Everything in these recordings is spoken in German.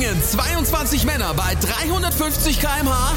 Springen 22 Männer bei 350 km/h?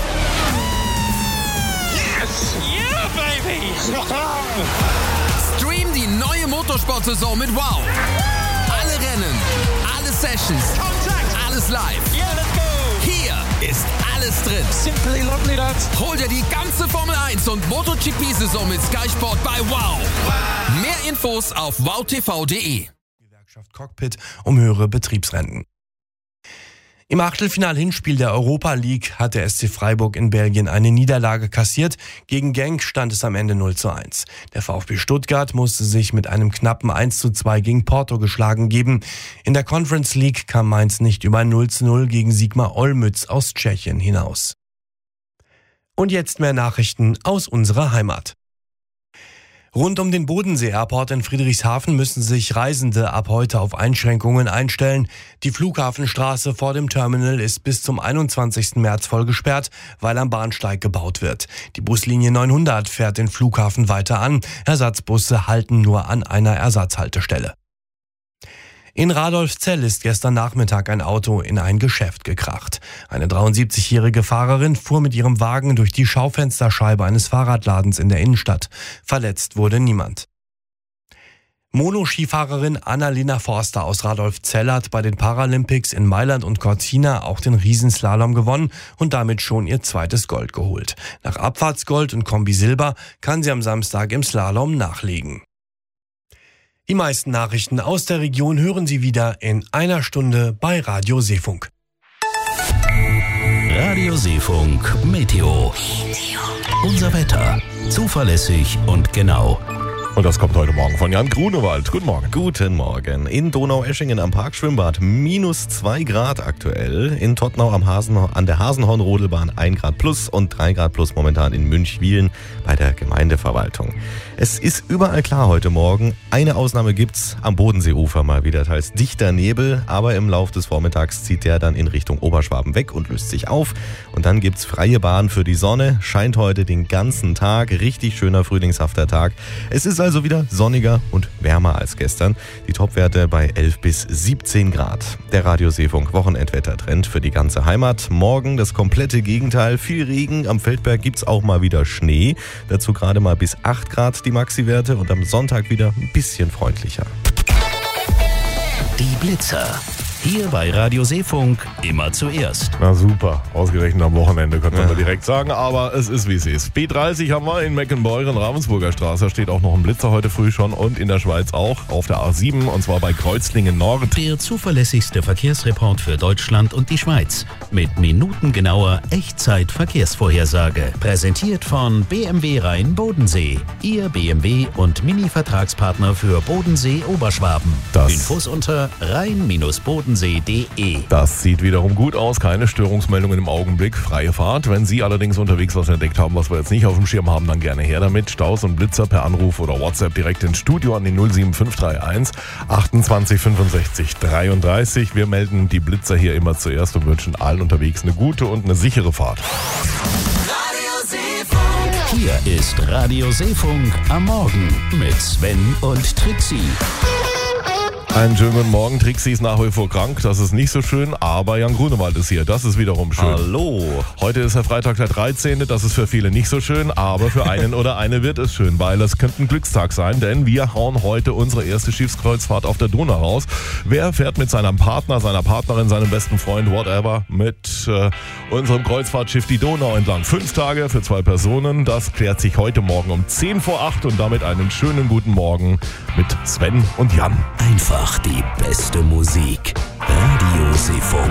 Yes! Yeah, baby! Stream die neue Motorsport-Saison mit Wow! Alle Rennen, alle Sessions, alles live. Yeah, let's go! Hier ist alles drin. Simply lovely, lads. Hol dir die ganze Formel 1 und MotoGP-Saison mit Sky Sport bei Wow! Mehr Infos auf wowtv.de. Gewerkschaft Cockpit um höhere Betriebsrenten. Im Achtelfinal-Hinspiel der Europa League hat der SC Freiburg in Belgien eine Niederlage kassiert. Gegen Genk stand es am Ende 0:1. Der VfB Stuttgart musste sich mit einem knappen 1:2 gegen Porto geschlagen geben. In der Conference League kam Mainz nicht über ein 0:0 gegen Sigma Olmütz aus Tschechien hinaus. Und jetzt mehr Nachrichten aus unserer Heimat. Rund um den Bodensee-Airport in Friedrichshafen müssen sich Reisende ab heute auf Einschränkungen einstellen. Die Flughafenstraße vor dem Terminal ist bis zum 21. März voll gesperrt, weil am Bahnsteig gebaut wird. Die Buslinie 900 fährt den Flughafen weiter an. Ersatzbusse halten nur an einer Ersatzhaltestelle. In Radolfzell ist gestern Nachmittag ein Auto in ein Geschäft gekracht. Eine 73-jährige Fahrerin fuhr mit ihrem Wagen durch die Schaufensterscheibe eines Fahrradladens in der Innenstadt. Verletzt wurde niemand. Monoskifahrerin Annalena Forster aus Radolfzell hat bei den Paralympics in Mailand und Cortina auch den Riesenslalom gewonnen und damit schon ihr zweites Gold geholt. Nach Abfahrtsgold und Kombi-Silber kann sie am Samstag im Slalom nachlegen. Die meisten Nachrichten aus der Region hören Sie wieder in einer Stunde bei Radio Seefunk. Radio Seefunk Meteo. Unser Wetter. Zuverlässig und genau. Und das kommt heute Morgen von Jan Grunewald. Guten Morgen. Guten Morgen. In Donaueschingen am Parkschwimmbad -2 Grad aktuell. In Todtnau an der Hasenhorn-Rodelbahn 1 Grad plus und 3 Grad plus momentan in Münchwilen bei der Gemeindeverwaltung. Es ist überall klar heute Morgen. Eine Ausnahme gibt's am Bodenseeufer mal wieder. Teils dichter Nebel, aber im Lauf des Vormittags zieht der dann in Richtung Oberschwaben weg und löst sich auf. Und dann gibt's freie Bahn für die Sonne. Scheint heute den ganzen Tag. Richtig schöner frühlingshafter Tag. Es ist also wieder sonniger und wärmer als gestern. Die Topwerte bei 11 bis 17 Grad. Der Radio Seefunk Wochenendwettertrend für die ganze Heimat. Morgen das komplette Gegenteil. Viel Regen. Am Feldberg gibt's auch mal wieder Schnee. Dazu gerade mal bis 8 Grad die Maxi-Werte und am Sonntag wieder ein bisschen freundlicher. Die Blitzer. Hier bei Radio Seefunk immer zuerst. Na super, ausgerechnet am Wochenende könnte man direkt sagen, aber es ist wie es ist. B30 haben wir in Meckenbeuren, Ravensburger Straße, steht auch noch ein Blitzer heute früh schon und in der Schweiz auch auf der A7 und zwar bei Kreuzlingen Nord. Der zuverlässigste Verkehrsreport für Deutschland und die Schweiz mit minutengenauer Echtzeit-Verkehrsvorhersage. Präsentiert von BMW Rhein-Bodensee. Ihr BMW- und Mini-Vertragspartner für Bodensee Oberschwaben. Infos unter rhein-bodensee.de. Das sieht wiederum gut aus, keine Störungsmeldungen im Augenblick, freie Fahrt. Wenn Sie allerdings unterwegs was entdeckt haben, was wir jetzt nicht auf dem Schirm haben, dann gerne her damit. Staus und Blitzer per Anruf oder WhatsApp direkt ins Studio an die 07531 28 65 33. Wir melden die Blitzer hier immer zuerst und wünschen allen unterwegs eine gute und eine sichere Fahrt. Hier ist Radio Seefunk am Morgen mit Sven und Trixie. Einen schönen guten Morgen. Trixie ist nach wie vor krank, das ist nicht so schön, aber Jan Grunewald ist hier, das ist wiederum schön. Hallo. Heute ist der Freitag der 13., das ist für viele nicht so schön, aber für einen oder eine wird es schön, weil es könnte ein Glückstag sein, denn wir hauen heute unsere erste Schiffskreuzfahrt auf der Donau raus. Wer fährt mit seinem Partner, seiner Partnerin, seinem besten Freund, whatever, mit unserem Kreuzfahrtschiff die Donau entlang? 5 Tage für 2 Personen, das klärt sich heute Morgen um 10 vor 8 und damit einen schönen guten Morgen mit Sven und Jan. Einfach die beste Musik. Radio Seefunk.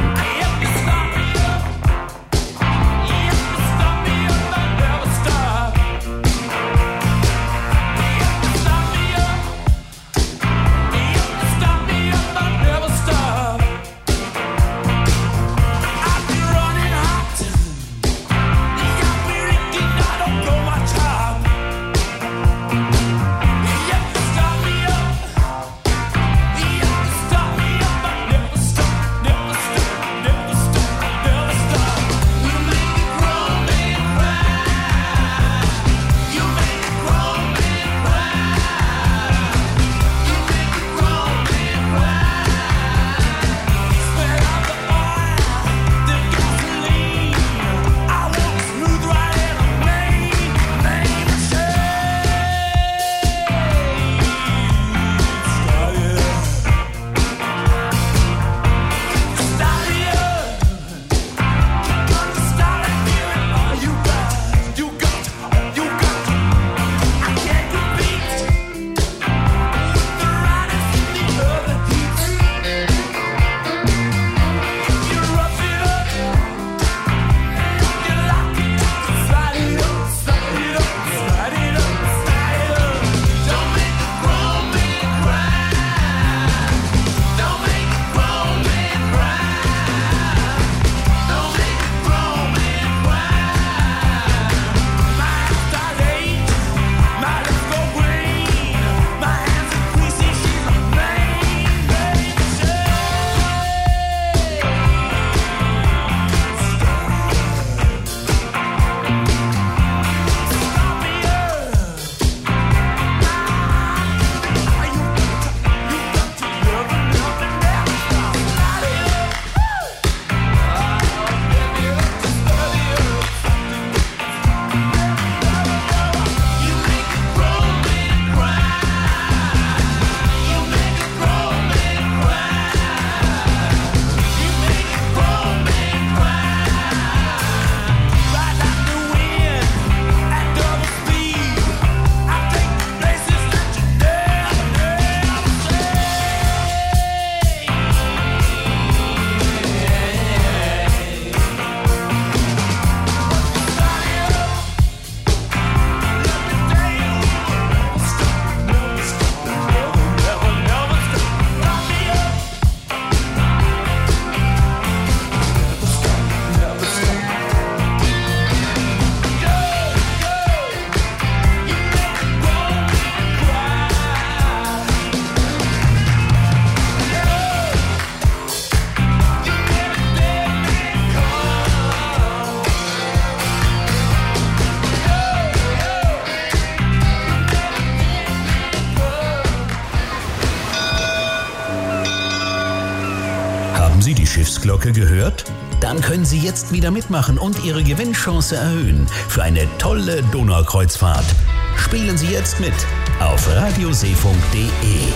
Haben Sie die Schiffsglocke gehört? Dann können Sie jetzt wieder mitmachen und Ihre Gewinnchance erhöhen für eine tolle Donaukreuzfahrt. Spielen Sie jetzt mit auf radioseefunk.de.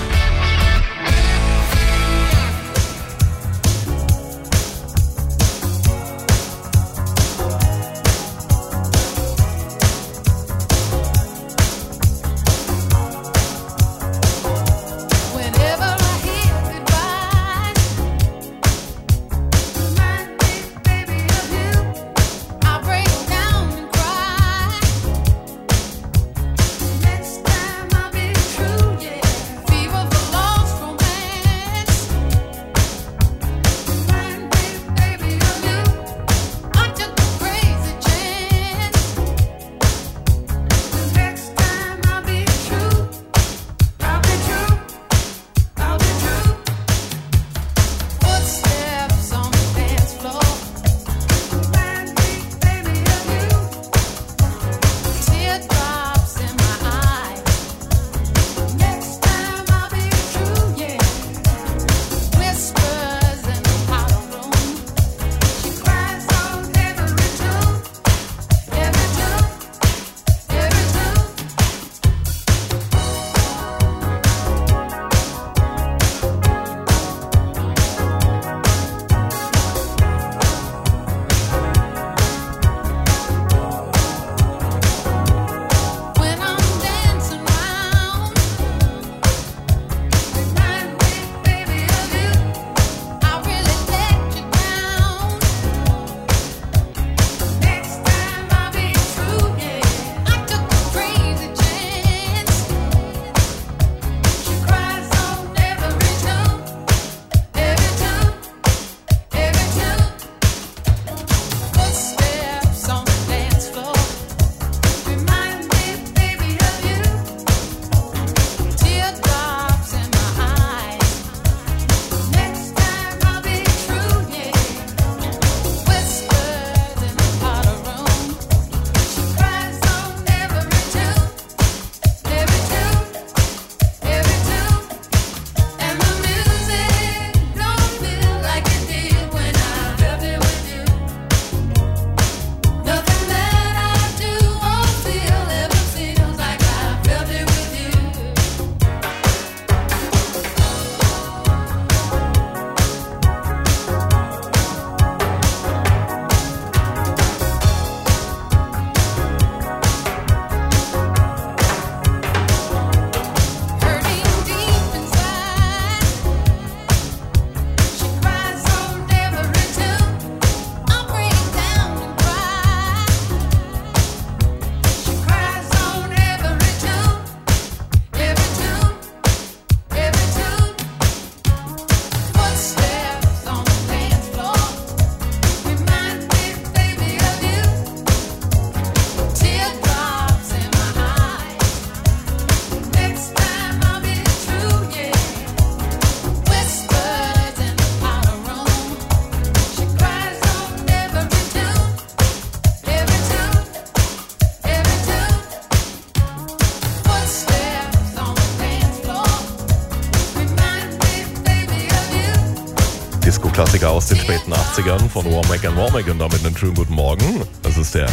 Disco-Klassiker aus den späten 80ern von Womack & Womack und damit einen schönen guten Morgen. Das ist der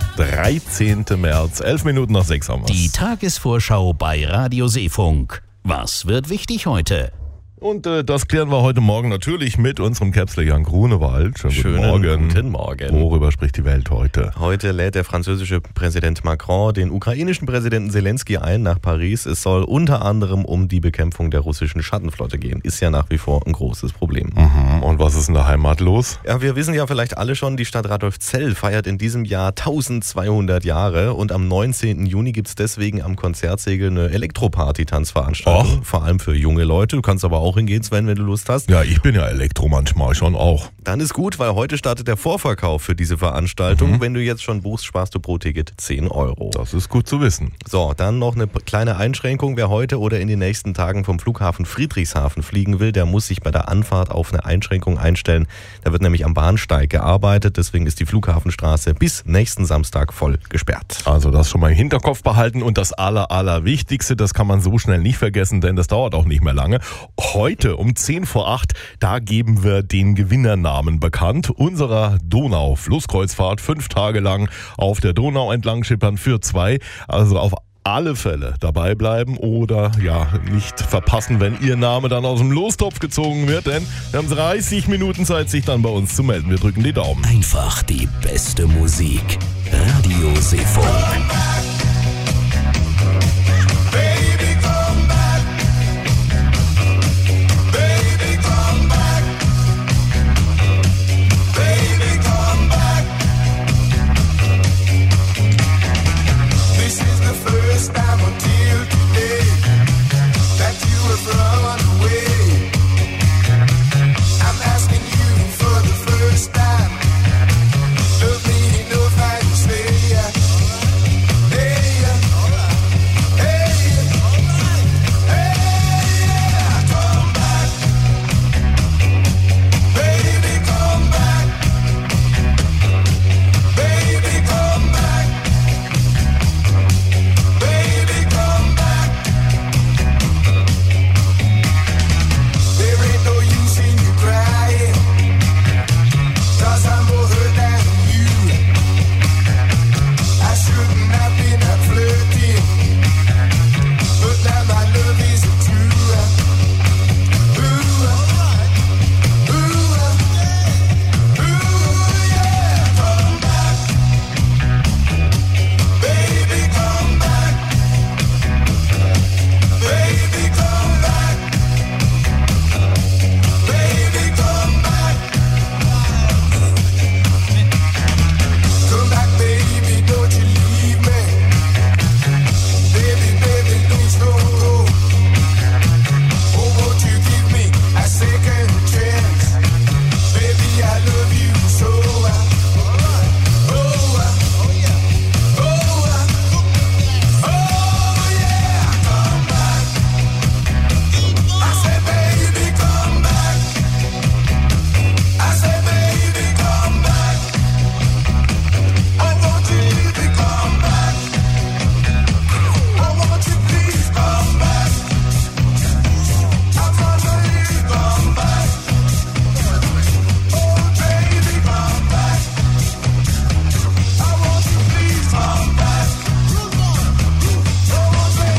13. März, 11 Minuten nach 6 haben wir. Die Tagesvorschau bei Radio Seefunk. Was wird wichtig heute? Und das klären wir heute Morgen natürlich mit unserem Käpsler Jan Grunewald. Schönen guten Morgen. Worüber spricht die Welt heute? Heute lädt der französische Präsident Macron den ukrainischen Präsidenten Zelensky ein nach Paris. Es soll unter anderem um die Bekämpfung der russischen Schattenflotte gehen. Ist ja nach wie vor ein großes Problem. Mhm. Und was ist in der Heimat los? Ja, wir wissen ja vielleicht alle schon, die Stadt Radolfzell feiert in diesem Jahr 1200 Jahre. Und am 19. Juni gibt es deswegen am Konzertsegel eine Elektroparty-Tanzveranstaltung. Vor allem für junge Leute. Du kannst aber auch hingehen, Sven, wenn du Lust hast. Ja, ich bin ja Elektro manchmal schon auch. Dann ist gut, weil heute startet der Vorverkauf für diese Veranstaltung. Wenn du jetzt schon buchst, sparst du pro Ticket 10 €. Das ist gut zu wissen. So, dann noch eine kleine Einschränkung. Wer heute oder in den nächsten Tagen vom Flughafen Friedrichshafen fliegen will, der muss sich bei der Anfahrt auf eine Einschränkung einstellen. Da wird nämlich am Bahnsteig gearbeitet. Deswegen ist die Flughafenstraße bis nächsten Samstag voll gesperrt. Also das schon mal im Hinterkopf behalten. Und das Allerwichtigste, das kann man so schnell nicht vergessen, denn das dauert auch nicht mehr lange. heute um 10 vor 8, da geben wir den Gewinnernamen bekannt unserer Donau-Flusskreuzfahrt. 5 Tage lang auf der Donau entlang schippern für 2. Also auf alle Fälle dabei bleiben oder ja nicht verpassen, wenn Ihr Name dann aus dem Lostopf gezogen wird, denn wir haben 30 Minuten Zeit, sich dann bei uns zu melden. Wir drücken die Daumen. Einfach die beste Musik. Radio Seefunk.